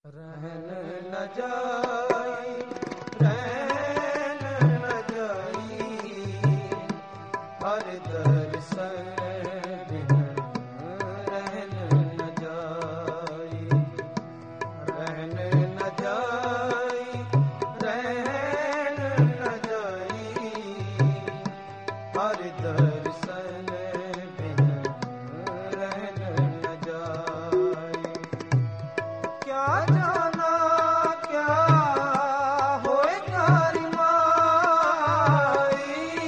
रहन न जाई, रहन न जाई, हर दर्शन बिन रहन न जाई, रहन न जाई, रहन न जाई, हर दर्शन बिन रहन न जाई। क्या जाना क्या होए कारी माई,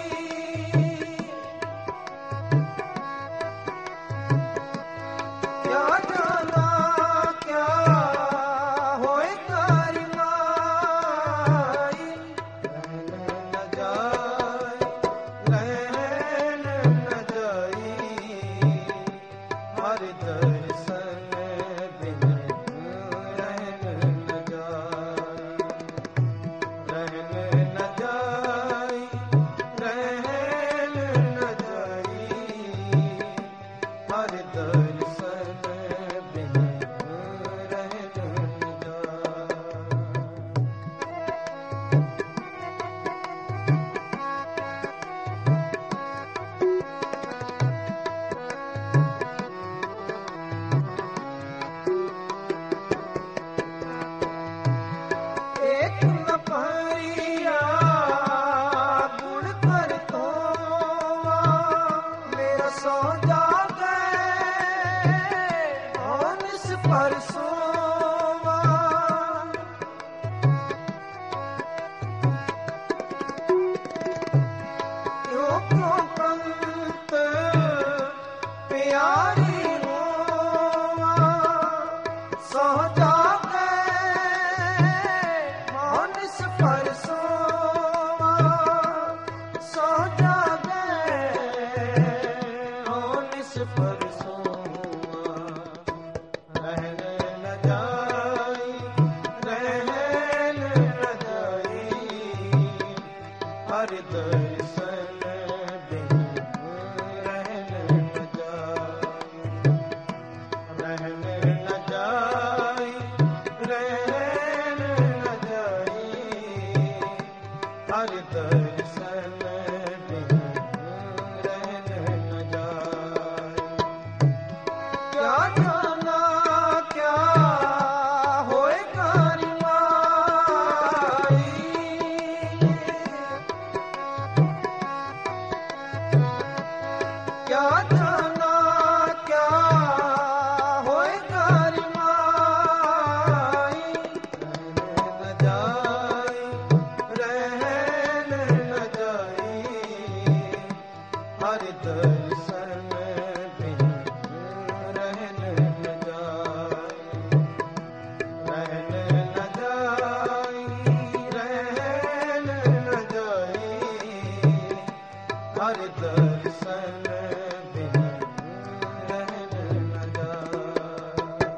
क्या जाना क्या होए कारी माई, रहन न जाए, रहन न जाई, हर दर्शन बिन रहन न जाई, रहन न जाई, रहन न जाई, हर दर्शन बिन रहन न जाई। एक न परिया गुण कर तोवा, मेरा सो जागे मानस पर सोवा। क्यों क्यों पंत प्यारी होवा, सो जागे मानस पर सोवा, सो जागे मानस पर सोवा। रहन न जाई, रहन न जाई, हर दर्शन बिन रहन न जाई, रहन न जाई, रहन न जाई, हर दर्शन बिन रहन न जाई। क्या जाना क्या होए कारी माई, क्या जाना क्या होए कारी माई, रहन न जाई, रहन न जाई, हर दर्शन बिन रहन न जाई, रहन न जाई, रहन न जाई, हर दर्शन बिन रहन न जाई।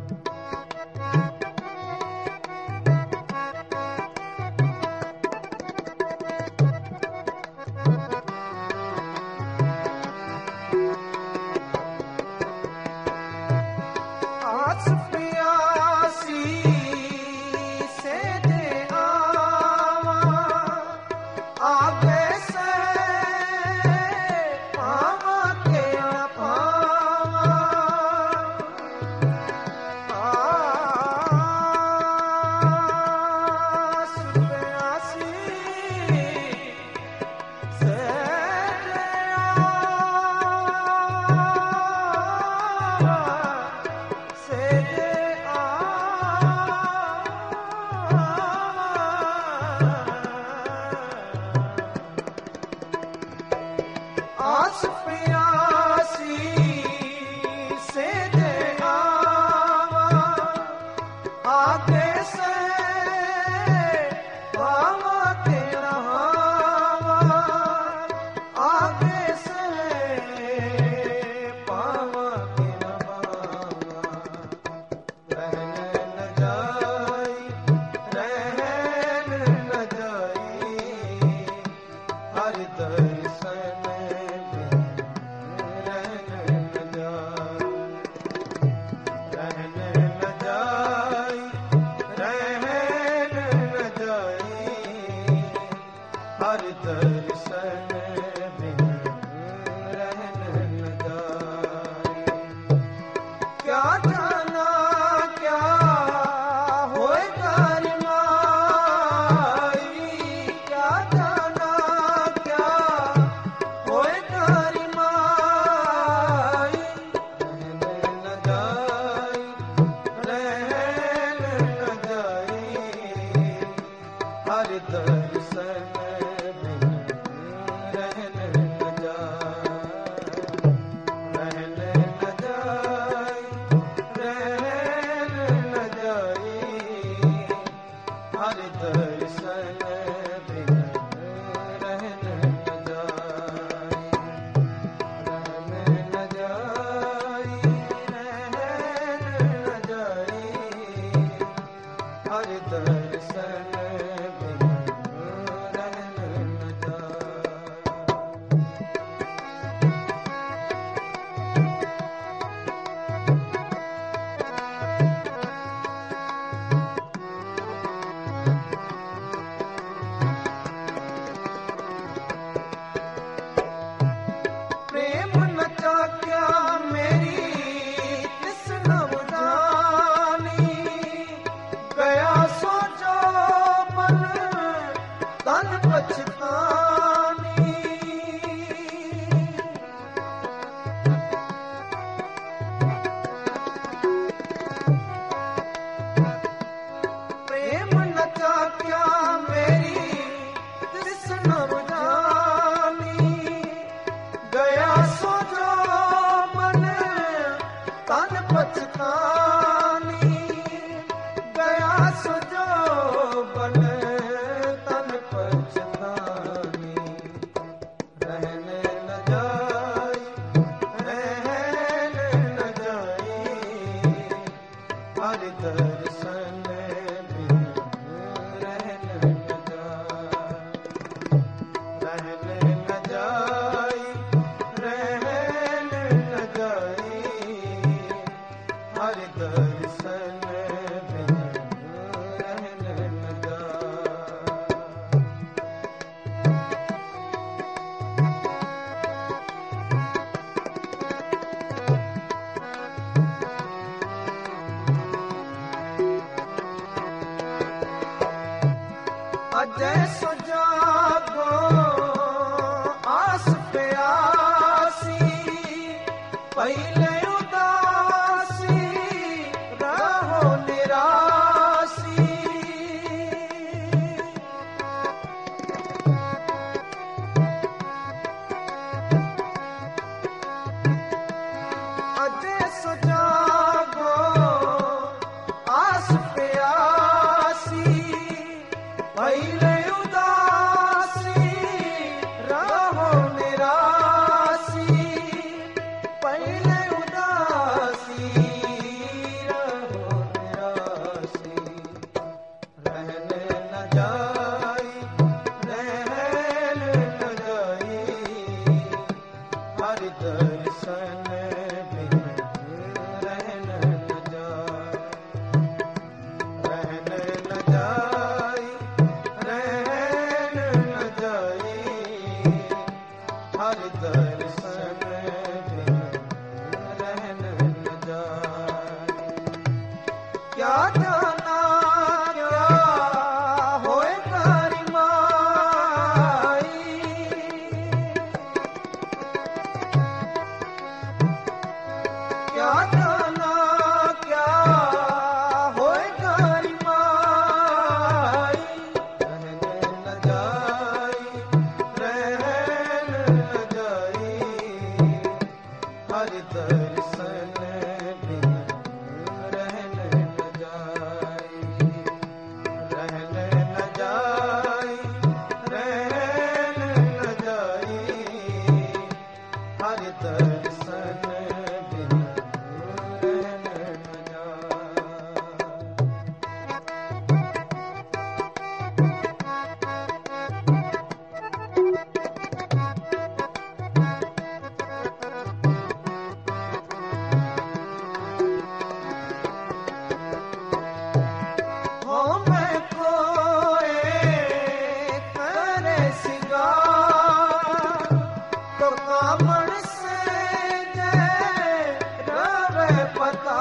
आस प्यासी से दे आवा, आगे से पावा के न पावा। आस प्यासी से दे आवा, से दे आस प्यासी से दे आवा, आगे से पावा के नहावा, आगे से पावा के नहावा। रहन न जाई, रहन न जाई, हर दर्शन बिन रहन न जाई, रहन न जाई, हर दर्शन बिन रहन न जाय, रहन न जाय, हर दर्शन बिन रहन न जाय। अजय सो जागो आस प्यासी, पहले उदासी रहो निरासी। अजय सो जागो आस प्यासी, पहले उदासी रहो निरासी, पहले उदासी रहो निरासी। रहन न जाय, रहन न जाय, हर दर्शन बिन रहन न जाय, रहन न जाय, रहन न जाय, हर दर्शन बिन रहन न जाय। क्या जाना क्या होए तारी माई, क्या जाना क्या होए तारी माई। रहन न जाय, रहन न जाय, हर दर्शन बिन रहन न जाय, रहन न जाय, रहन न जाय, हर दर्शन बिन रहन न जाय। हो मैं कोए करे सिंगार, तो कामण से जय रवे पता।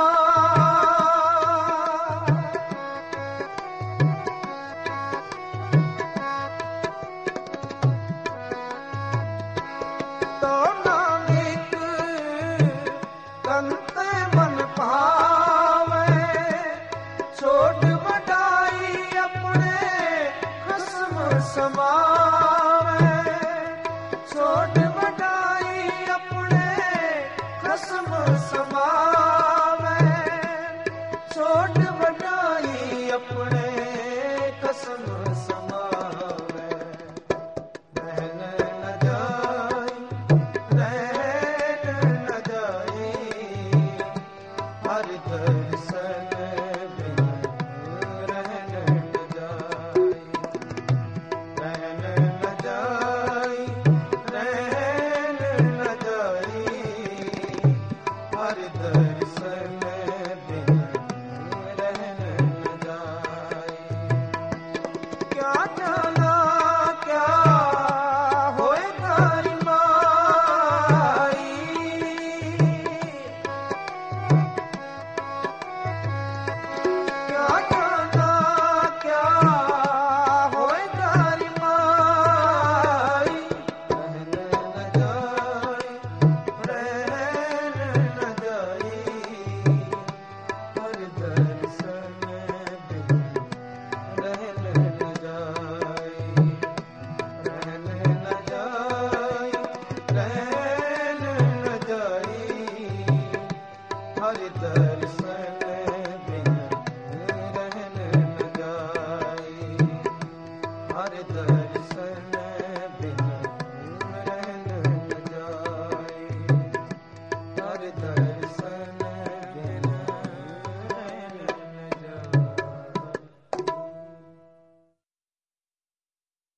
तो नानक कंते मन पावे, छोट बड़ाई अपने खस्म समावे, छोट बड़ाई अपने खस्म समावे, छोट बड़ाई अपने खस्म समावे। रहन न जाय, रहन न जाय, हर दर्शन बिन रहन न जाय, रहन न जाय, रहन न जाय, हर दर्शन बिन रहन न जाय। क्या जाना क्या होए तारी माई, क्या जाना क्या होए तारी माई। रहन न जाय, रहन न जाय, हर दर्शन बिन रहन न जाय, रहन न जाय, रहन न जाय, हर दर्शन बिन रहन न जाय, हर दर्शन